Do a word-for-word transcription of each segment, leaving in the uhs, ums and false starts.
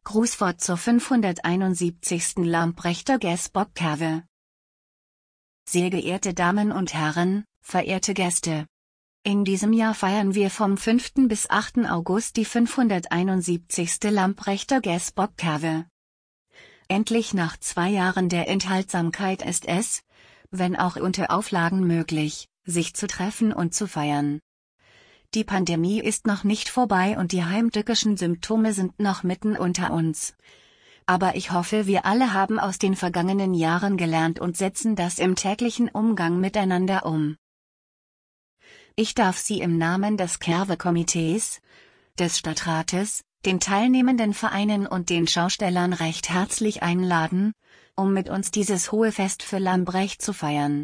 Grußwort zur fünfhunderteinundsiebzigsten Lamprechter Gäsbock-Kerwe. Sehr geehrte Damen und Herren, verehrte Gäste. In diesem Jahr feiern wir vom fünften bis achten August die fünfhunderteinundsiebzigste Lamprechter Gäsbock-Kerwe. Endlich nach zwei Jahren der Enthaltsamkeit ist es, wenn auch unter Auflagen möglich, sich zu treffen und zu feiern. Die Pandemie ist noch nicht vorbei und die heimtückischen Symptome sind noch mitten unter uns. Aber ich hoffe, wir alle haben aus den vergangenen Jahren gelernt und setzen das im täglichen Umgang miteinander um. Ich darf Sie im Namen des Kerwe-Komitees, des Stadtrates, den teilnehmenden Vereinen und den Schaustellern recht herzlich einladen, um mit uns dieses hohe Fest für Lambrecht zu feiern.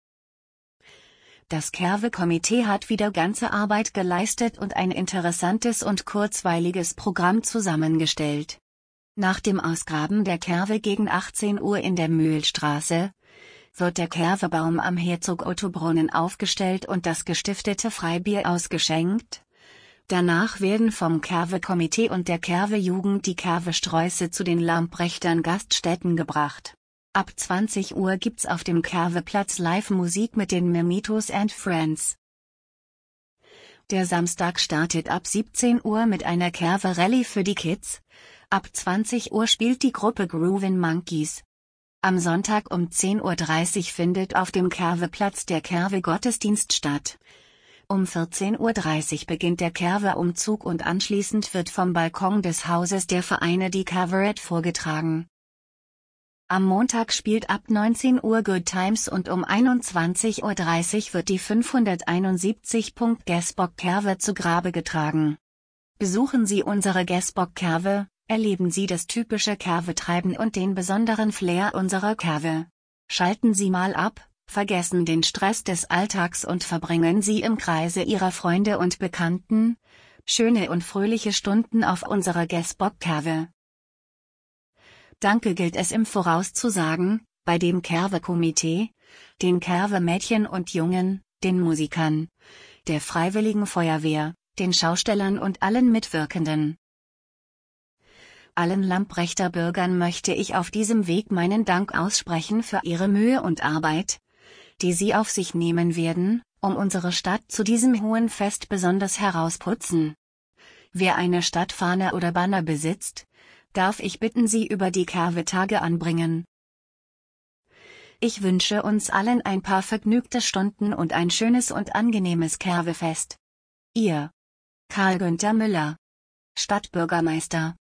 Das Kerwe-Komitee hat wieder ganze Arbeit geleistet und ein interessantes und kurzweiliges Programm zusammengestellt. Nach dem Ausgraben der Kerwe gegen achtzehn Uhr in der Mühlstraße wird der Kerwebaum am Herzog-Otto-Brunnen aufgestellt und das gestiftete Freibier ausgeschenkt. Danach werden vom Kerwe-Komitee und der Kerwe-Jugend die Kerwe-Sträuße zu den Lamprechtern Gaststätten gebracht. Ab zwanzig Uhr gibt's auf dem Kerwe-Platz Live-Musik mit den Memitos and Friends. Der Samstag startet ab siebzehn Uhr mit einer Kerwe-Rallye für die Kids. Ab zwanzig Uhr spielt die Gruppe Groovin' Monkeys. Am Sonntag um zehn Uhr dreißig findet auf dem Kerwe-Platz der Kerwe-Gottesdienst statt. Um vierzehn Uhr dreißig beginnt der Kerwe-Umzug und anschließend wird vom Balkon des Hauses der Vereine die Kerwerette vorgetragen. Am Montag spielt ab neunzehn Uhr Good Times und um einundzwanzig Uhr dreißig wird die fünfhunderteinundsiebzig. Gäsbock-Kerwe zu Grabe getragen. Besuchen Sie unsere Gäsbock-Kerwe, erleben Sie das typische Kerwe-Treiben und den besonderen Flair unserer Kerwe. Schalten Sie mal ab, vergessen den Stress des Alltags und verbringen Sie im Kreise Ihrer Freunde und Bekannten schöne und fröhliche Stunden auf unserer Gäsbock-Kerwe. Danke gilt es im Voraus zu sagen, bei dem Kerwe-Komitee, den Kerwe-Mädchen und Jungen, den Musikern, der Freiwilligen Feuerwehr, den Schaustellern und allen Mitwirkenden. Allen Lamprechter Bürgern möchte ich auf diesem Weg meinen Dank aussprechen für ihre Mühe und Arbeit, die sie auf sich nehmen werden, um unsere Stadt zu diesem hohen Fest besonders herausputzen. Wer eine Stadtfahne oder Banner besitzt, darf ich bitten, sie über die Kerwe-Tage anbringen. Ich wünsche uns allen ein paar vergnügte Stunden und ein schönes und angenehmes Kerwe-Fest. Ihr Karl Günther Müller, Stadtbürgermeister.